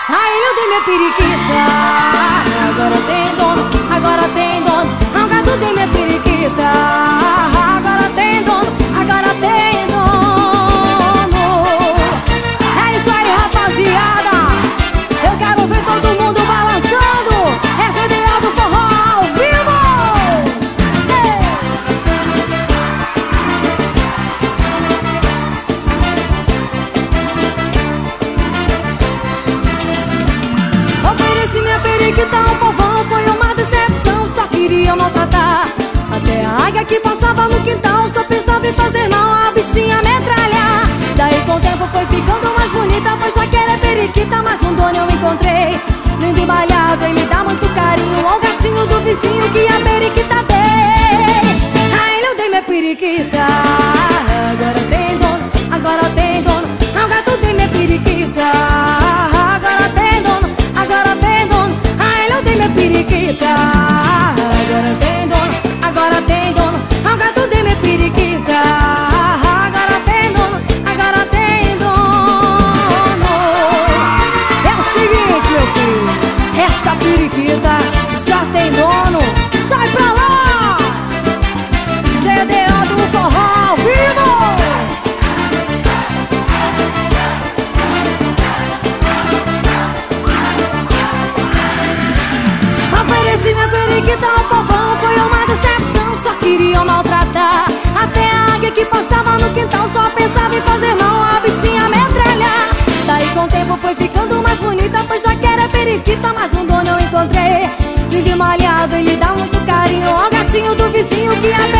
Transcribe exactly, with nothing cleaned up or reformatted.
Aí eu dei minha periquita, agora tem dono, agora tem dono. O gato dei minha periquita, agora tem dono, agora tem dono. É isso aí, rapaziada, eu quero ver todo mundo balançando. É G D A do forró ao vivo. Ofereci minha periquita ao povão, foi uma decepção, só queria maltratar. Até a águia que passava no quintal só pensava em fazer mal, a bichinha metralhar. Daí com o tempo foi ficando mais bonita, pois já que ela é periquita, mas um dono eu encontrei. Lindo e malhado, ele dá muito carinho ao gatinho do vizinho que a periquita tem. A ele eu dei minha periquita, agora tem dono, agora tem dono. Ao gato dei minha periquita, agora tem dono, agora tem dono. A ele eu dei minha periquita, agora tem dono, agora tem dono. Ao gato dei minha periquita, agora tem dono, agora tem dono. É o seguinte, meu filho, essa periquita já tem dono. Sai pra lá! G D A do forró ao vivo! Ofereci minha periquita ao povão, foi uma decepção, só queriam maltratar. Até a águia que passava no quintal só pensava em fazer mal, a bichinha metralhar. Daí com o tempo foi ficando mais bonita, pois já que era periquita, mas um dono eu encontrei. Lindo e malhado, ele dá muito carinho ao gatinho do vizinho que a